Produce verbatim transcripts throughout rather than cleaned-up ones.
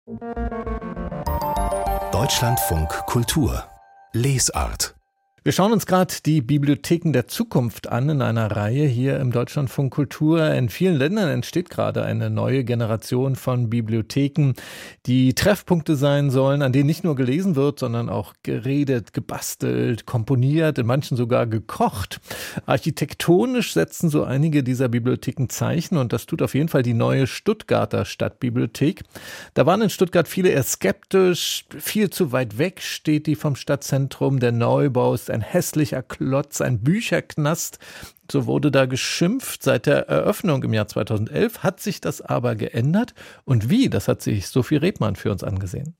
Deutschlandfunk Kultur Lesart. Wir schauen uns gerade die Bibliotheken der Zukunft an in einer Reihe hier im Deutschlandfunk Kultur. In vielen Ländern entsteht gerade eine neue Generation von Bibliotheken, die Treffpunkte sein sollen, an denen nicht nur gelesen wird, sondern auch geredet, gebastelt, komponiert, in manchen sogar gekocht. Architektonisch setzen so einige dieser Bibliotheken Zeichen und das tut auf jeden Fall die neue Stuttgarter Stadtbibliothek. Da waren in Stuttgart viele eher skeptisch, viel zu weit weg steht die vom Stadtzentrum, der Neubau ist ein hässlicher Klotz, ein Bücherknast. So wurde da geschimpft. Seit der Eröffnung im Jahr zweitausendelf hat sich das aber geändert. Und wie, das hat sich Sophie Rebmann für uns angesehen.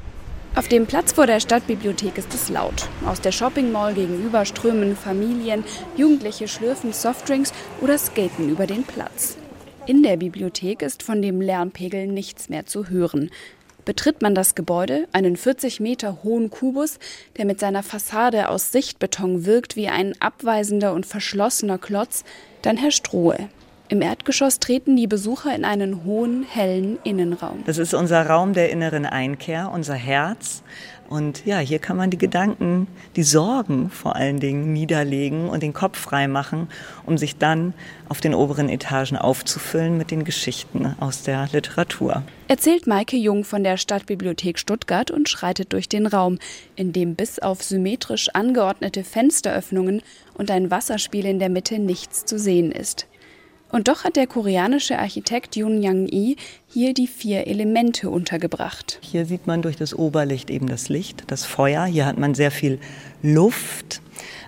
Auf dem Platz vor der Stadtbibliothek ist es laut. Aus der Shopping Mall gegenüber strömen Familien, Jugendliche schlürfen Softdrinks oder skaten über den Platz. In der Bibliothek ist von dem Lärmpegel nichts mehr zu hören. Betritt man das Gebäude, einen vierzig Meter hohen Kubus, der mit seiner Fassade aus Sichtbeton wirkt wie ein abweisender und verschlossener Klotz, dann herrscht Ruhe. Im Erdgeschoss treten die Besucher in einen hohen, hellen Innenraum. Das ist unser Raum der inneren Einkehr, unser Herz. Und ja, hier kann man die Gedanken, die Sorgen vor allen Dingen niederlegen und den Kopf frei machen, um sich dann auf den oberen Etagen aufzufüllen mit den Geschichten aus der Literatur. Erzählt Maike Jung von der Stadtbibliothek Stuttgart und schreitet durch den Raum, in dem bis auf symmetrisch angeordnete Fensteröffnungen und ein Wasserspiel in der Mitte nichts zu sehen ist. Und doch hat der koreanische Architekt Yoon Yang-i hier die vier Elemente untergebracht. Hier sieht man durch das Oberlicht eben das Licht, das Feuer. Hier hat man sehr viel Luft,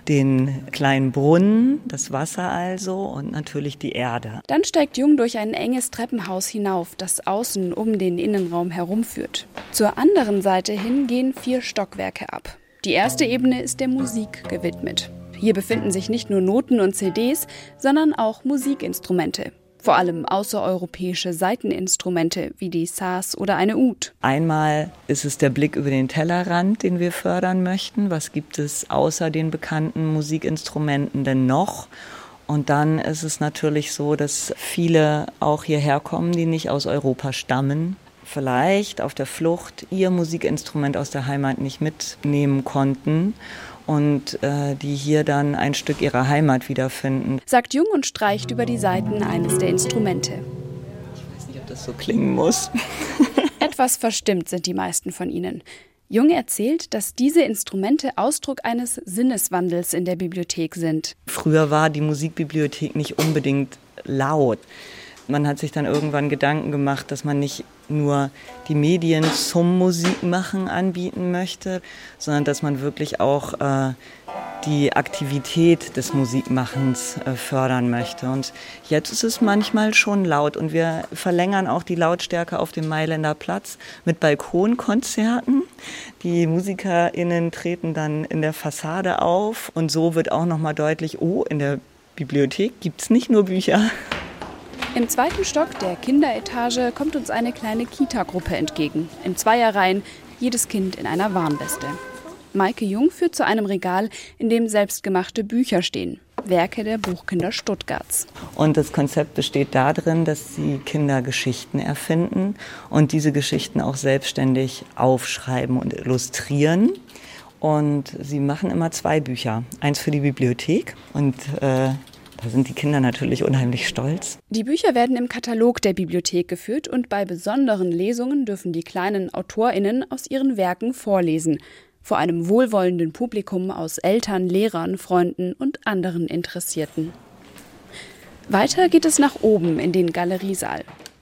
den kleinen Brunnen, das Wasser also und natürlich die Erde. Dann steigt Jung durch ein enges Treppenhaus hinauf, das außen um den Innenraum herumführt. Zur anderen Seite hin gehen vier Stockwerke ab. Die erste Ebene ist der Musik gewidmet. Hier befinden sich nicht nur Noten und C Ds, sondern auch Musikinstrumente. Vor allem außereuropäische Saiteninstrumente wie die Saz oder eine Ud. Einmal ist es der Blick über den Tellerrand, den wir fördern möchten. Was gibt es außer den bekannten Musikinstrumenten denn noch? Und dann ist es natürlich so, dass viele auch hierher kommen, die nicht aus Europa stammen. Vielleicht auf der Flucht ihr Musikinstrument aus der Heimat nicht mitnehmen konnten. Und äh, die hier dann ein Stück ihrer Heimat wiederfinden. Sagt Jung und streicht über die Saiten eines der Instrumente. Ich weiß nicht, ob das so klingen muss. Etwas verstimmt sind die meisten von ihnen. Jung erzählt, dass diese Instrumente Ausdruck eines Sinneswandels in der Bibliothek sind. Früher war die Musikbibliothek nicht unbedingt laut. Man hat sich dann irgendwann Gedanken gemacht, dass man nicht nur die Medien zum Musikmachen anbieten möchte, sondern dass man wirklich auch äh, die Aktivität des Musikmachens äh, fördern möchte. Und jetzt ist es manchmal schon laut und wir verlängern auch die Lautstärke auf dem Mailänder Platz mit Balkonkonzerten. Die MusikerInnen treten dann in der Fassade auf und so wird auch nochmal deutlich, oh, in der Bibliothek gibt es nicht nur Bücher. Im zweiten Stock der Kinderetage kommt uns eine kleine Kita-Gruppe entgegen. In Zweierreihen, jedes Kind in einer Warnweste. Maike Jung führt zu einem Regal, in dem selbstgemachte Bücher stehen. Werke der Buchkinder Stuttgarts. Und das Konzept besteht darin, dass die Kinder Geschichten erfinden und diese Geschichten auch selbstständig aufschreiben und illustrieren. Und sie machen immer zwei Bücher. Eins für die Bibliothek und äh, da sind die Kinder natürlich unheimlich stolz. Die Bücher werden im Katalog der Bibliothek geführt und bei besonderen Lesungen dürfen die kleinen AutorInnen aus ihren Werken vorlesen. Vor einem wohlwollenden Publikum aus Eltern, Lehrern, Freunden und anderen Interessierten. Weiter geht es nach oben in den Galeriesaal.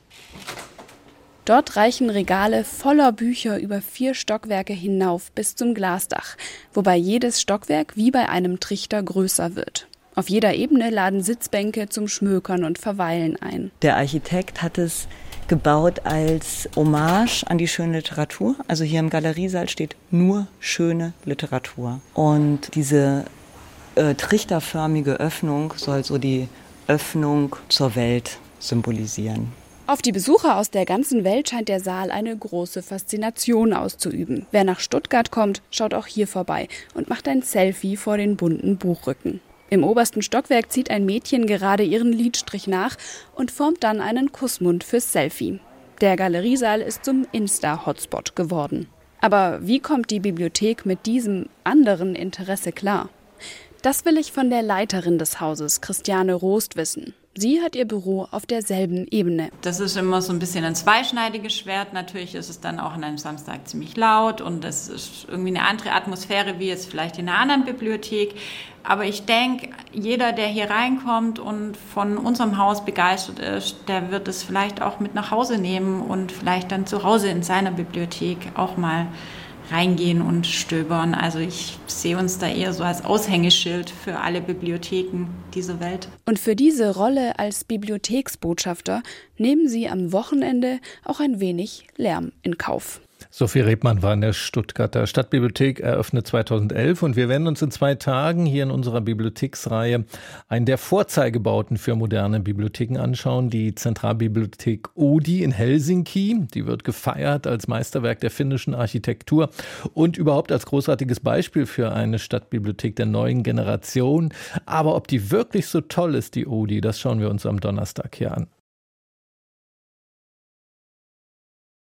Dort reichen Regale voller Bücher über vier Stockwerke hinauf bis zum Glasdach, wobei jedes Stockwerk wie bei einem Trichter größer wird. Auf jeder Ebene laden Sitzbänke zum Schmökern und Verweilen ein. Der Architekt hat es gebaut als Hommage an die schöne Literatur. Also hier im Galeriesaal steht nur schöne Literatur. Und diese äh, trichterförmige Öffnung soll so die Öffnung zur Welt symbolisieren. Auf die Besucher aus der ganzen Welt scheint der Saal eine große Faszination auszuüben. Wer nach Stuttgart kommt, schaut auch hier vorbei und macht ein Selfie vor den bunten Buchrücken. Im obersten Stockwerk zieht ein Mädchen gerade ihren Lidstrich nach und formt dann einen Kussmund fürs Selfie. Der Galeriesaal ist zum Insta-Hotspot geworden. Aber wie kommt die Bibliothek mit diesem anderen Interesse klar? Das will ich von der Leiterin des Hauses, Christiane Rost, wissen. Sie hat ihr Büro auf derselben Ebene. Das ist immer so ein bisschen ein zweischneidiges Schwert. Natürlich ist es dann auch an einem Samstag ziemlich laut und es ist irgendwie eine andere Atmosphäre wie jetzt vielleicht in einer anderen Bibliothek. Aber ich denke, jeder, der hier reinkommt und von unserem Haus begeistert ist, der wird es vielleicht auch mit nach Hause nehmen und vielleicht dann zu Hause in seiner Bibliothek auch mal reingehen und stöbern. Also ich sehe uns da eher so als Aushängeschild für alle Bibliotheken dieser Welt. Und für diese Rolle als Bibliotheksbotschafter nehmen Sie am Wochenende auch ein wenig Lärm in Kauf. Sophie Rebmann war in der Stuttgarter Stadtbibliothek, eröffnet zweitausendelf. Und wir werden uns in zwei Tagen hier in unserer Bibliotheksreihe einen der Vorzeigebauten für moderne Bibliotheken anschauen. Die Zentralbibliothek Oodi in Helsinki. Die wird gefeiert als Meisterwerk der finnischen Architektur und überhaupt als großartiges Beispiel für eine Stadtbibliothek der neuen Generation. Aber ob die wirklich so toll ist, die Oodi, das schauen wir uns am Donnerstag hier an.